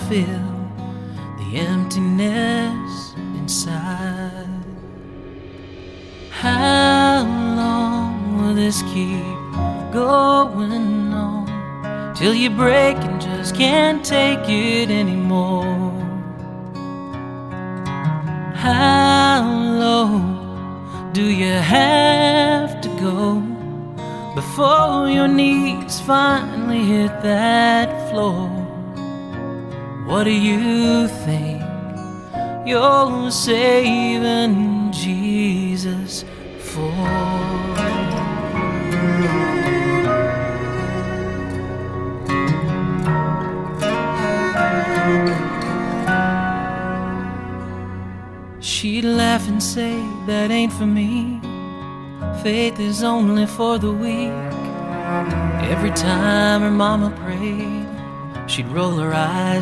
fill the emptiness inside. How long will this keep going on till you break and just can't take it anymore? How low do you have to go before your knees finally hit that floor? What do you think you're saving Jesus for? She'd laugh and say, that ain't for me. Faith is only for the weak. Every time her mama prayed, she'd roll her eyes